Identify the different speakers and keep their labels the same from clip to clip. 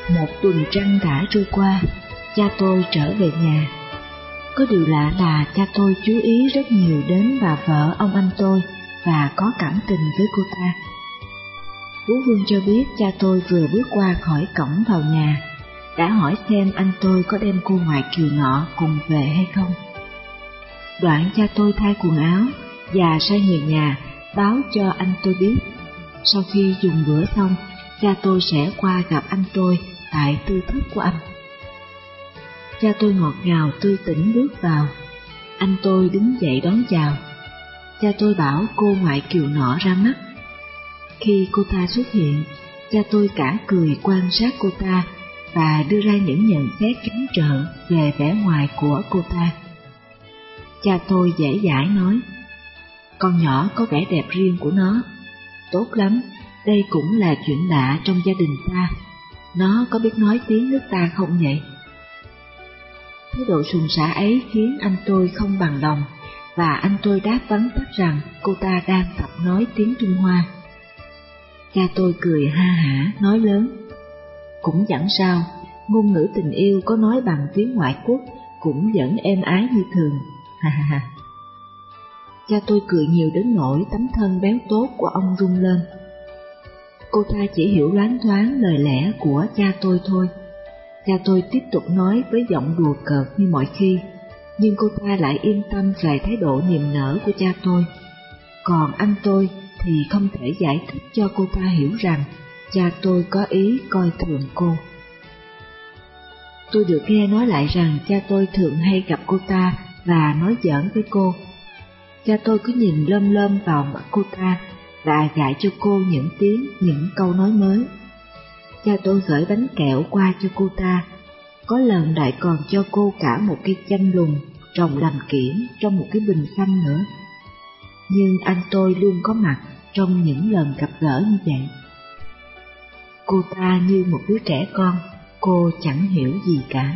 Speaker 1: Một tuần trăng đã trôi qua, cha tôi trở về nhà. Có điều lạ là cha tôi chú ý rất nhiều đến bà vợ ông anh tôi và có cảm tình với cô ta. Phú Vương cho biết cha tôi vừa bước qua khỏi cổng vào nhà, đã hỏi xem anh tôi có đem cô ngoại kiều nọ cùng về hay không. Đoạn cha tôi thay quần áo và sai người nhà báo cho anh tôi biết. Sau khi dùng bữa xong, cha tôi sẽ qua gặp anh tôi tại tư thất của anh. Cha tôi ngọt ngào tươi tỉnh bước vào. Anh tôi đứng dậy đón chào. Cha tôi bảo cô ngoại kiều nọ ra mắt. Khi cô ta xuất hiện, cha tôi cả cười quan sát cô ta và đưa ra những nhận xét trắng trợn về vẻ ngoài của cô ta. Cha tôi dễ dãi nói, con nhỏ có vẻ đẹp riêng của nó. Tốt lắm, đây cũng là chuyện lạ trong gia đình ta. Nó có biết nói tiếng nước ta không vậy? Thái độ sùng sã ấy khiến anh tôi không bằng lòng, và anh tôi đáp vắn tắt rằng cô ta đang tập nói tiếng Trung Hoa. Cha tôi cười ha hả nói lớn, cũng chẳng sao, ngôn ngữ tình yêu có nói bằng tiếng ngoại quốc cũng vẫn êm ái như thường, ha ha ha. Cha tôi cười nhiều đến nỗi tấm thân béo tốt của ông rung lên. Cô ta chỉ hiểu loáng thoáng lời lẽ của cha tôi thôi. Cha tôi tiếp tục nói với giọng đùa cợt như mọi khi, nhưng cô ta lại yên tâm về thái độ niềm nở của cha tôi. Còn anh tôi thì không thể giải thích cho cô ta hiểu rằng cha tôi có ý coi thường cô. Tôi được nghe nói lại rằng cha tôi thường hay gặp cô ta và nói giỡn với cô. Cha tôi cứ nhìn lơm lơm vào mặt cô ta và dạy cho cô những câu nói mới. Cha tôi gửi bánh kẹo qua cho cô ta, có lần lại còn cho cô cả một cây chanh lùn trồng làm kiểng trong một cái bình xanh nữa. Nhưng anh tôi luôn có mặt trong những lần gặp gỡ như vậy. Cô ta như một đứa trẻ con, cô chẳng hiểu gì cả.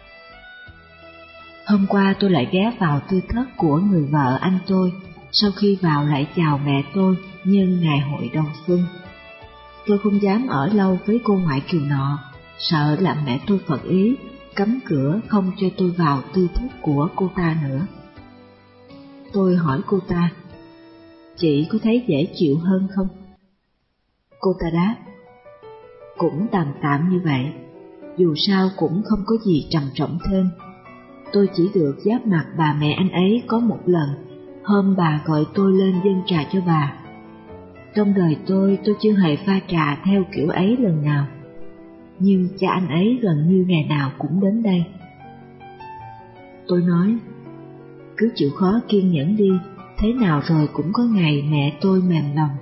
Speaker 1: Hôm qua tôi lại ghé vào tư thất của người vợ anh tôi, sau khi vào lại chào mẹ tôi nhân ngày hội đầu xuân. Tôi không dám ở lâu với cô ngoại kiều nọ, sợ làm mẹ tôi phật ý, cấm cửa không cho tôi vào tư thất của cô ta nữa. Tôi hỏi cô ta, chị có thấy dễ chịu hơn không? Cô ta đáp, cũng tạm tạm như vậy, dù sao cũng không có gì trầm trọng thêm. Tôi chỉ được giáp mặt bà mẹ anh ấy có một lần, hôm bà gọi tôi lên dâng trà cho bà. Trong đời tôi chưa hề pha trà theo kiểu ấy lần nào, nhưng cha anh ấy gần như ngày nào cũng đến đây. Tôi nói, cứ chịu khó kiên nhẫn đi, thế nào rồi cũng có ngày mẹ tôi mềm lòng.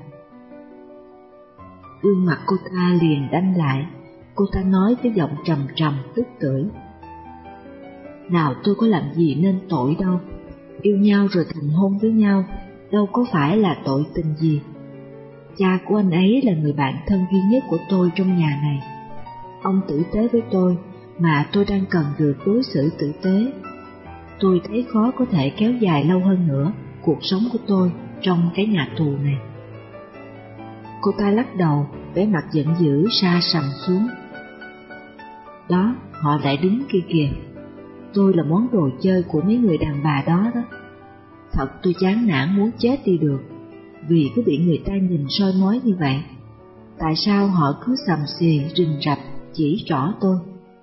Speaker 1: Gương mặt cô ta liền đanh lại, cô ta nói với giọng trầm trầm tức tưởi, nào tôi có làm gì nên tội đâu, yêu nhau rồi thành hôn với nhau, đâu có phải là tội tình gì. Cha của anh ấy là người bạn thân duy nhất của tôi trong nhà này. Ông tử tế với tôi, mà tôi đang cần được đối xử tử tế. Tôi thấy khó có thể kéo dài lâu hơn nữa cuộc sống của tôi trong cái nhà tù này. Cô ta lắc đầu, vẻ mặt giận dữ sa sầm xuống. Đó, họ lại đứng kia kìa. Tôi là món đồ chơi của mấy người đàn bà đó đó. Thật tôi chán nản muốn chết đi được, vì cứ bị người ta nhìn soi mói như vậy. Tại sao họ cứ sầm xì rình rập chỉ trỏ tôi?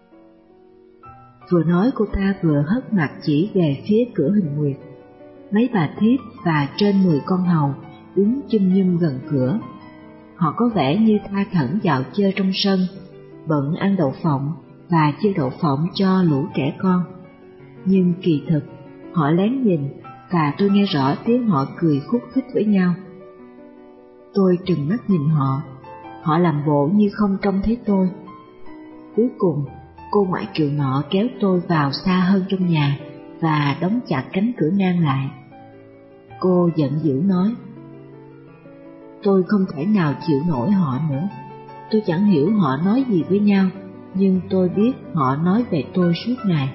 Speaker 1: Vừa nói cô ta vừa hất mặt chỉ về phía cửa hình nguyệt. Mấy bà thiếp và trên 10 con hầu đứng chum nhum gần cửa. Họ có vẻ như tha thẩn dạo chơi trong sân, bận ăn đậu phộng và chia đậu phộng cho lũ trẻ con. Nhưng kỳ thực, họ lén nhìn và tôi nghe rõ tiếng họ cười khúc khích với nhau. Tôi trừng mắt nhìn họ, họ làm bộ như không trông thấy tôi. Cuối cùng, cô ngoại kiều nọ kéo tôi vào xa hơn trong nhà và đóng chặt cánh cửa ngang lại. Cô giận dữ nói, tôi không thể nào chịu nổi họ nữa. Tôi chẳng hiểu họ nói gì với nhau, nhưng tôi biết họ nói về tôi suốt ngày.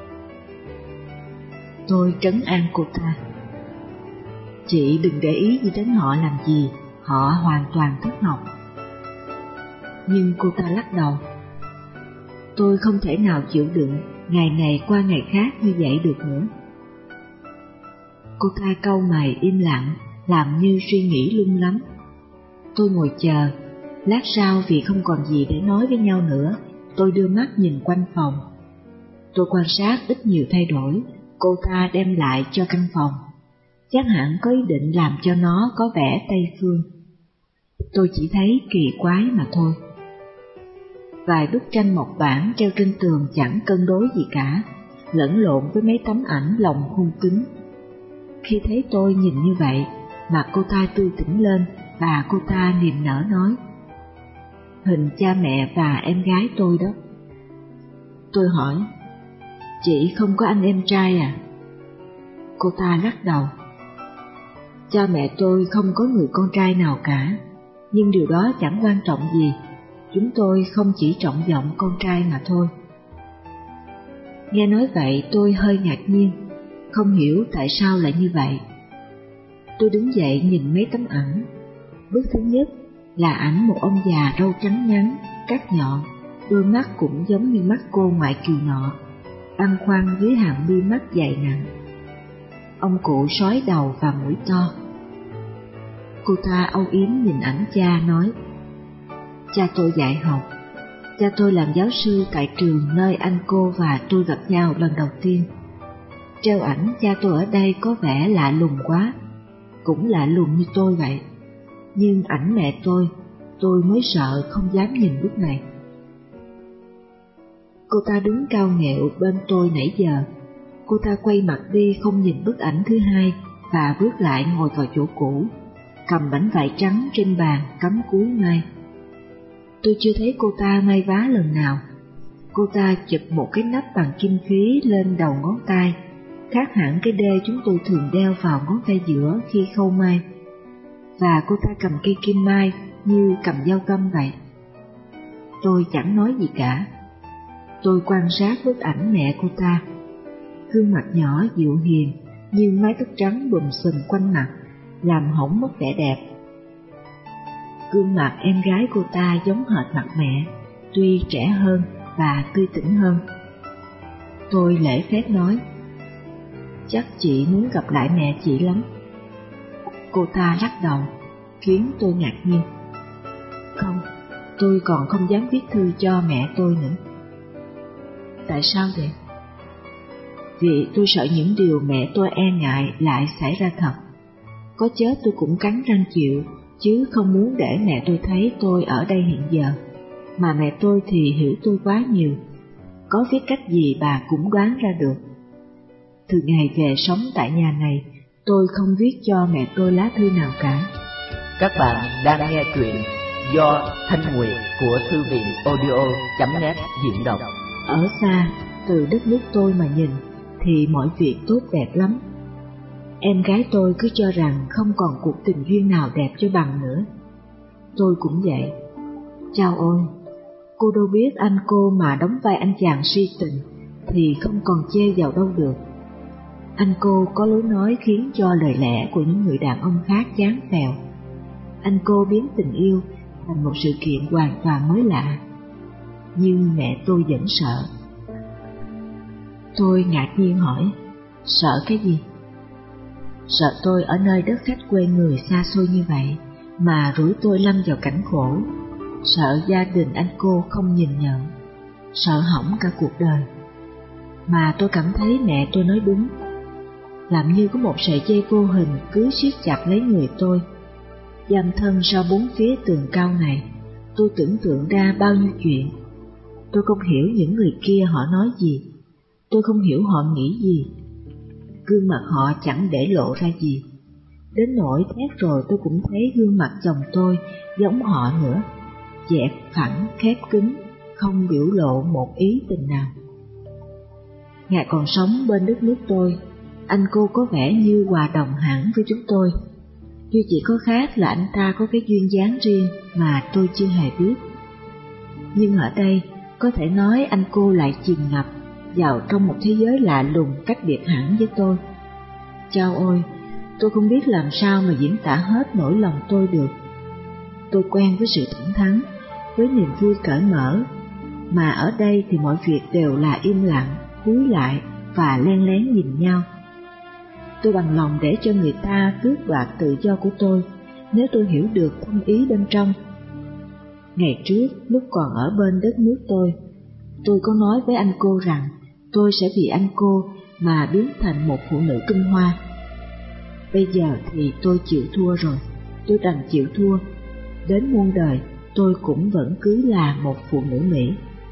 Speaker 1: Tôi trấn an cô ta, chị đừng để ý gì đến họ làm gì, họ hoàn toàn thất học. Nhưng cô ta lắc đầu, Tôi không thể nào chịu đựng ngày này qua ngày khác như vậy được nữa. Cô ta cau mày im lặng, làm như suy nghĩ lung lắm. Tôi ngồi chờ. Lát sau vì không còn gì để nói với nhau nữa, tôi đưa mắt nhìn quanh phòng. Tôi quan sát ít nhiều thay đổi cô ta đem lại cho căn phòng. Chắc hẳn có ý định làm cho nó có vẻ Tây phương. Tôi chỉ thấy kỳ quái mà thôi. Vài bức tranh mộc bản treo trên tường chẳng cân đối gì cả, lẫn lộn với mấy tấm ảnh lồng khung cứng. Khi thấy tôi nhìn như vậy, mặt cô ta tươi tỉnh lên và cô ta niềm nở nói: "Hình cha mẹ và em gái tôi đó." Tôi hỏi: "Chị không có anh em trai à?" Cô ta lắc đầu: "Cha mẹ tôi không có người con trai nào cả, nhưng điều đó chẳng quan trọng gì. Chúng tôi không chỉ trọng vọng con trai mà thôi." Nghe nói vậy tôi hơi ngạc nhiên, không hiểu tại sao lại như vậy. Tôi đứng dậy nhìn mấy tấm ảnh. Bức thứ nhất là ảnh một ông già râu trắng ngắn, cắt nhọn, đôi mắt cũng giống như mắt cô ngoại kiều nọ, băn khoăn dưới hàng mi mắt dày nặng. Ông cụ sói đầu và mũi to. Cô ta âu yếm nhìn ảnh cha nói: "Cha tôi dạy học. Cha tôi làm giáo sư tại trường nơi anh cô và tôi gặp nhau lần đầu tiên. Treo ảnh cha tôi ở đây có vẻ lạ lùng quá, cũng lạ lùng như tôi vậy. Nhưng ảnh mẹ tôi mới sợ không dám nhìn bức này." Cô ta đứng cao nghẹo bên tôi nãy giờ. Cô ta quay mặt đi không nhìn bức ảnh thứ hai và bước lại ngồi vào chỗ cũ, cầm mảnh vải trắng trên bàn cắm cúi may. Tôi chưa thấy cô ta may vá lần nào. Cô ta chụp một cái nắp bằng kim khí lên đầu ngón tay, khác hẳn cái đê chúng tôi thường đeo vào ngón tay giữa khi khâu may. Và cô ta cầm cây kim mai như cầm dao găm vậy. Tôi chẳng nói gì cả. Tôi quan sát bức ảnh mẹ cô ta. Gương mặt nhỏ dịu hiền, nhưng mái tóc trắng bùm xùm quanh mặt, làm hỏng mất vẻ đẹp. Gương mặt em gái cô ta giống hệt mặt mẹ, tuy trẻ hơn và tươi tỉnh hơn. Tôi lễ phép nói: "Chắc chị muốn gặp lại mẹ chị lắm." Cô ta lắc đầu, khiến tôi ngạc nhiên. "Không, tôi còn không dám viết thư cho mẹ tôi nữa." "Tại sao vậy?" "Vì tôi sợ những điều mẹ tôi e ngại lại xảy ra thật. Có chết tôi cũng cắn răng chịu, chứ không muốn để mẹ tôi thấy tôi ở đây hiện giờ. Mà mẹ tôi thì hiểu tôi quá nhiều, có viết cách gì bà cũng đoán ra được. Từ ngày về sống tại nhà này, tôi không viết cho mẹ tôi lá thư nào cả."
Speaker 2: Các bạn đang nghe truyện do Thanh Nguyệt của thư viện audio.net diễn đọc.
Speaker 1: Ở xa, từ đất nước tôi mà nhìn, thì mọi việc tốt đẹp lắm. Em gái tôi cứ cho rằng không còn cuộc tình duyên nào đẹp cho bằng nữa. Tôi cũng vậy. Chao ôi, cô đâu biết anh cô mà đóng vai anh chàng si tình thì không còn chê vào đâu được. Anh cô có lối nói khiến cho lời lẽ của những người đàn ông khác chán phèo. Anh cô biến tình yêu thành một sự kiện hoàn toàn mới lạ. Nhưng mẹ tôi vẫn sợ. Tôi ngạc nhiên hỏi: "Sợ cái gì?" "Sợ tôi ở nơi đất khách quê người xa xôi như vậy mà rủi tôi lâm vào cảnh khổ. Sợ gia đình anh cô không nhìn nhận. Sợ hỏng cả cuộc đời." Mà tôi cảm thấy mẹ tôi nói đúng. Làm như có một sợi dây vô hình cứ siết chặt lấy người tôi. Giam thân sau bốn phía tường cao này, tôi tưởng tượng ra bao nhiêu chuyện. Tôi không hiểu những người kia họ nói gì. Tôi không hiểu họ nghĩ gì. Gương mặt họ chẳng để lộ ra gì. Đến nỗi thét rồi tôi cũng thấy gương mặt chồng tôi giống họ nữa, dẹp phẳng, khép kín, không biểu lộ một ý tình nào. Ngài còn sống bên đất nước tôi, anh cô có vẻ như hòa đồng hẳn với chúng tôi. Duy chỉ có khác là anh ta có cái duyên dáng riêng mà tôi chưa hề biết. Nhưng ở đây, có thể nói anh cô lại chìm ngập vào trong một thế giới lạ lùng cách biệt hẳn với tôi. Chao ôi, tôi không biết làm sao mà diễn tả hết nỗi lòng tôi được. Tôi quen với sự thẳng thắn, với niềm vui cởi mở. mà ở đây thì mọi việc đều là im lặng, cúi lại và len lén nhìn nhau. Tôi bằng lòng để cho người ta tước đoạt tự do của tôi nếu tôi hiểu được thâm ý bên trong. Ngày trước, lúc còn ở bên đất nước tôi có nói với anh cô rằng tôi sẽ vì anh cô mà biến thành một phụ nữ Trung Hoa. Bây giờ thì tôi chịu thua rồi, tôi đành chịu thua. Đến muôn đời tôi cũng vẫn cứ là một phụ nữ Mỹ.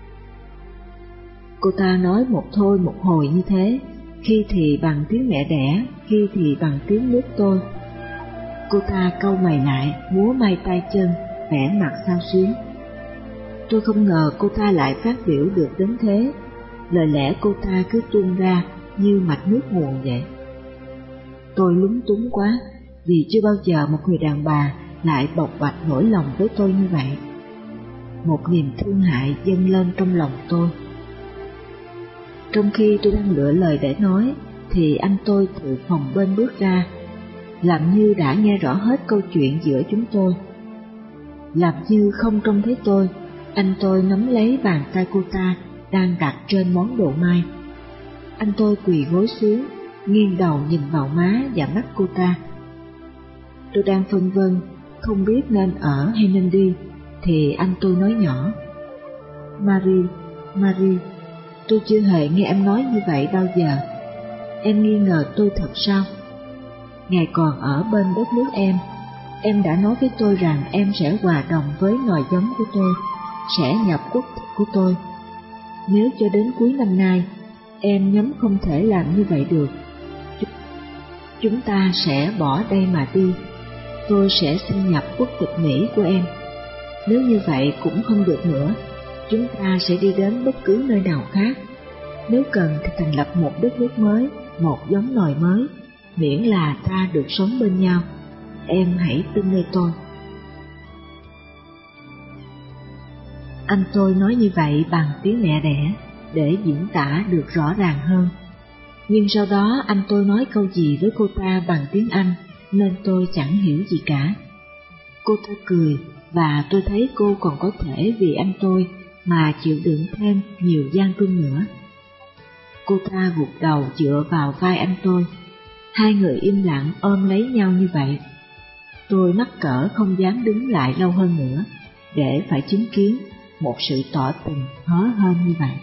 Speaker 1: Cô ta nói một thôi một hồi như thế, khi thì bằng tiếng mẹ đẻ, khi thì bằng tiếng nước tôi. Cô ta cau mày lại, múa may tay chân, vẻ mặt xao xuyến. Tôi không ngờ cô ta lại phát biểu được đến thế. Lời lẽ cô ta cứ tuôn ra như mạch nước nguồn vậy. Tôi lúng túng quá, vì chưa bao giờ một người đàn bà lại bộc bạch nỗi lòng với tôi như vậy. Một niềm thương hại dâng lên trong lòng tôi. Trong khi tôi đang lựa lời để nói, thì anh tôi từ phòng bên bước ra, làm như đã nghe rõ hết câu chuyện giữa chúng tôi. Làm như không trông thấy tôi, anh tôi nắm lấy bàn tay cô ta đang đặt trên món đồ may. Anh tôi quỳ gối xuống, nghiêng đầu nhìn vào má và mắt cô ta. Tôi đang phân vân, không biết nên ở hay nên đi, thì anh tôi nói nhỏ: Marie, tôi chưa hề nghe em nói như vậy bao giờ. Em nghi ngờ tôi thật sao? Ngày còn ở bên đất nước em đã nói với tôi rằng em sẽ hòa đồng với nòi giống của tôi, sẽ nhập quốc tịch của tôi. Nếu cho đến cuối năm nay em nhắm không thể làm như vậy được, chúng ta sẽ bỏ đây mà đi. Tôi sẽ xin nhập quốc tịch Mỹ của em. Nếu như vậy cũng không được nữa, chúng ta sẽ đi đến bất cứ nơi nào khác. Nếu cần thì thành lập một đất nước mới, một giống nòi mới, miễn là ta được sống bên nhau. Em hãy tin nơi tôi. Anh tôi nói như vậy bằng tiếng mẹ đẻ để diễn tả được rõ ràng hơn. Nhưng sau đó anh tôi nói câu gì với cô ta bằng tiếng Anh nên tôi chẳng hiểu gì cả. Cô ta cười và tôi thấy cô còn có thể vì anh tôi mà chịu đựng thêm nhiều gian truân nữa. Cô ta gục đầu dựa vào vai anh tôi. Hai người im lặng ôm lấy nhau như vậy. Tôi mắc cỡ không dám đứng lại lâu hơn nữa để phải chứng kiến một sự tỏ tình hớ hênh như vậy.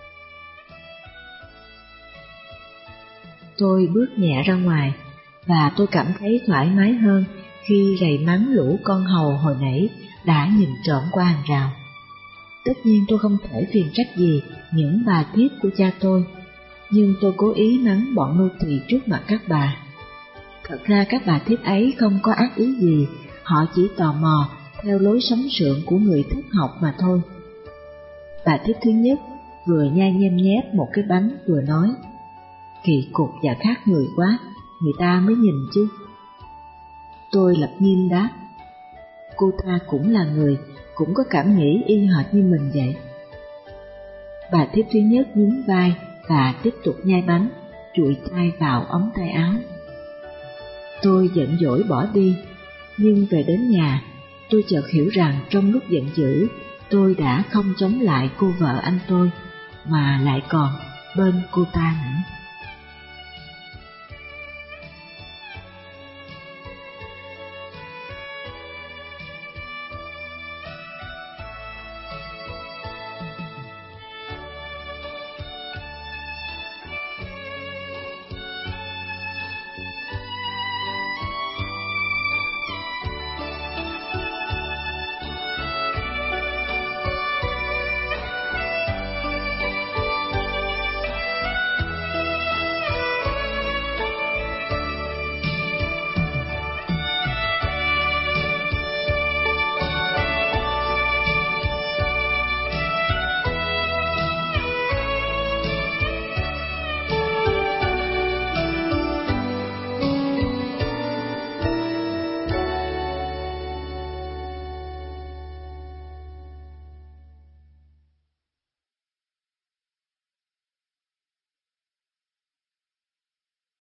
Speaker 1: Tôi bước nhẹ ra ngoài và tôi cảm thấy thoải mái hơn khi rầy mắng lũ con hầu hồi nãy đã nhìn trộm qua hàng rào. Tất nhiên tôi không thể phiền trách gì những bà thiếp của cha tôi, nhưng tôi cố ý mắng bọn nô tỳ trước mặt các bà. Thật ra các bà thiếp ấy không có ác ý gì, họ chỉ tò mò theo lối sấm sượng của người thất học mà thôi. Bà thiếp thứ nhất vừa nhai nhem nhép một cái bánh vừa nói: kỳ cục và khác người quá, người ta mới nhìn chứ. Tôi lập nghiêm đáp: cô ta cũng là người, cũng có cảm nghĩ y hệt như mình vậy. Bà thiếp thứ nhất nhún vai và tiếp tục nhai bánh, chụi tay vào ống tay áo. Tôi giận dỗi bỏ đi, nhưng về đến nhà, tôi chợt hiểu rằng trong lúc giận dữ, tôi đã không chống lại cô vợ anh tôi, mà lại còn bên cô ta nữa.